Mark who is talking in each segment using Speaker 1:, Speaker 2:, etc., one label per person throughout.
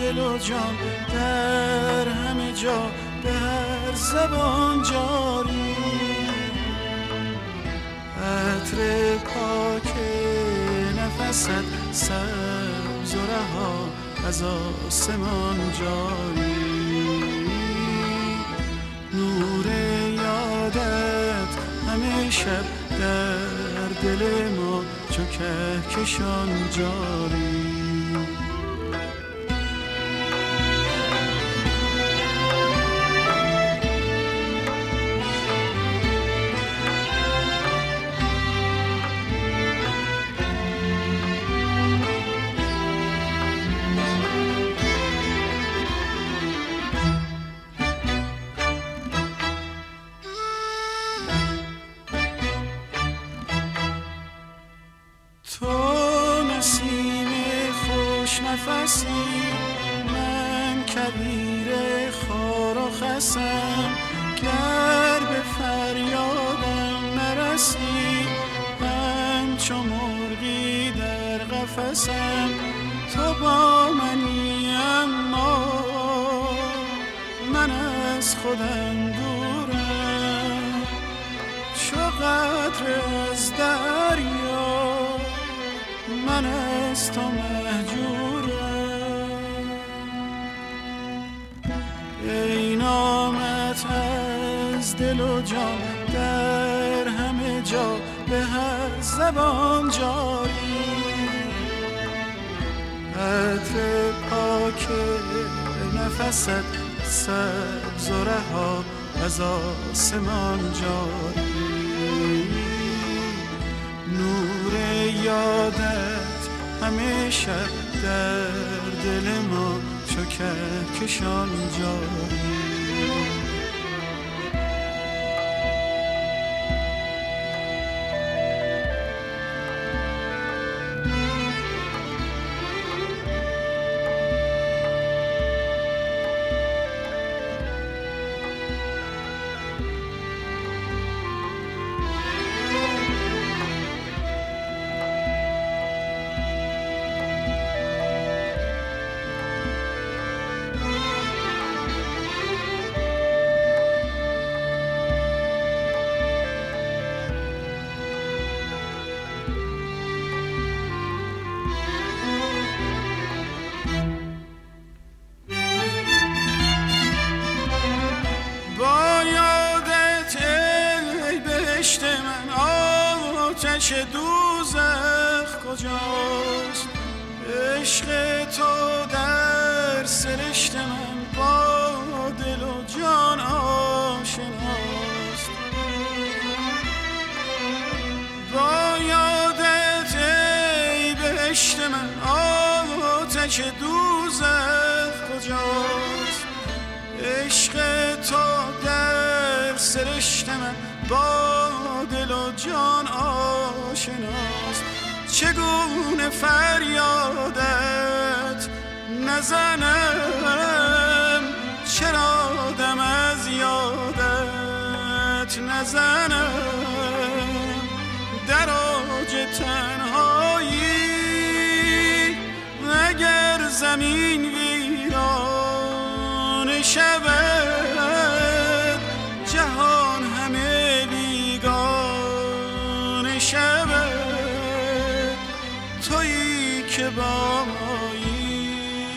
Speaker 1: دل و جان در همه جا به هر زبان جاری. عطر پاک نفست سبز و رها از آسمان جاری. نور یادت همه شب در دل ما چو کهکشان جاری. نفسی من کبیر خار و خسم، گر به فریادم نرسی همچو مرغی در قفسم. تو با منی اما من از خودم دورم، چو قطره از دریا من از تو مهجورم. ای نامت از دل و جان در همه جا به هر زبان جاری. عطر پاک نفست سبز و رها از آسمان جاری. نور یادت همه شب در دل ما چو کهکشان جاری. آتش دوزخ کجاست؟ عشق تو در سرشت من با دل و جان آشناست. با یادت ای بهشت من آتش دوزخ کجاست؟ عشق تو در سرشت من با دل و جان آشناست. چگونه فریادت نزنم، چرا دم از یادت نزنم. در اوج تنهایی اگر زمین ویران شود، جهان همه بیگانه شود. تویی که با مایی،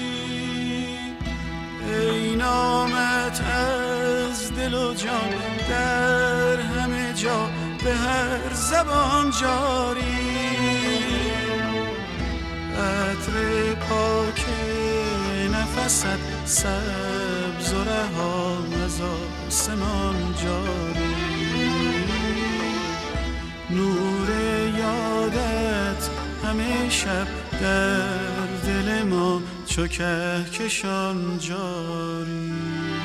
Speaker 1: ای نامت از دل و جان در همه جا به هر زبان جاری. عطر پاک نفست سبز و رها از آسمان جاری. نور یادت همه شب در دل ما چو کهکشان جاری.